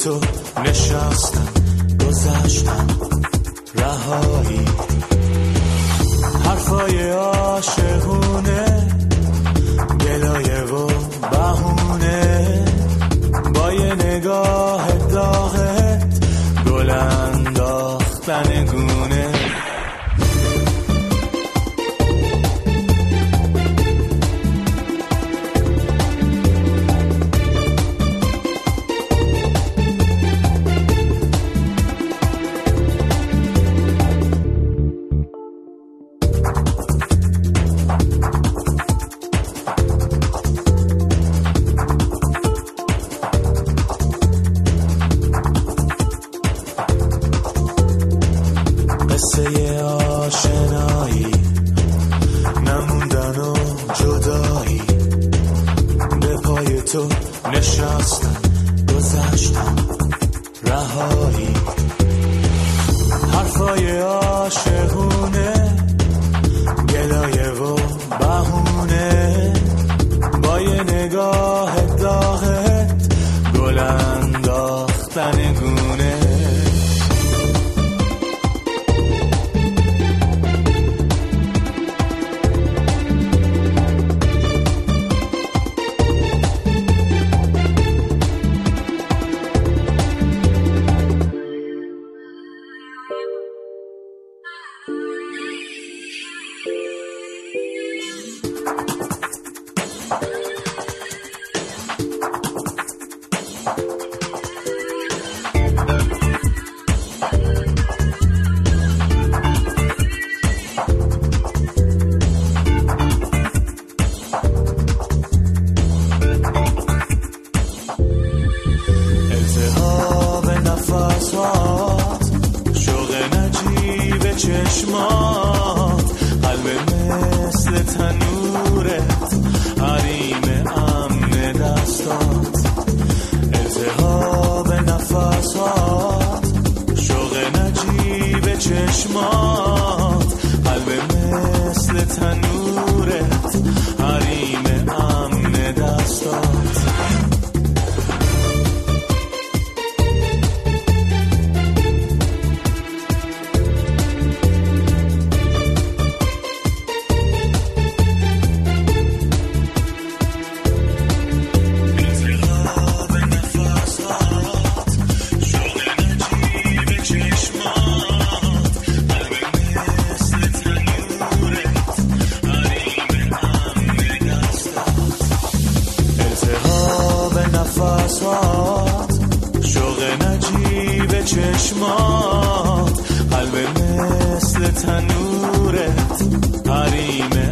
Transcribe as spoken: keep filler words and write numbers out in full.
تو نشستم گذشتم رهایی، حرفای عاشقونه گلایه و بهونه، با یه نگاه داغت گل انداختن گونه. قصه آشنایی نموندن و جدایی، به پای تو نشستم گذشتم رهایی، حرفای عاشقونه گلایه و بهونه، با یه نگاه داغت گل انداختن گونه. چشمات قلب مثل تنورت، حریم امن دستات، التهاب نفسات، شوق نجیب چشمات، قلب مثل تنورت، حریم امن دستات. شوق نجیب چشمات، قلب مثل تنورت، حریم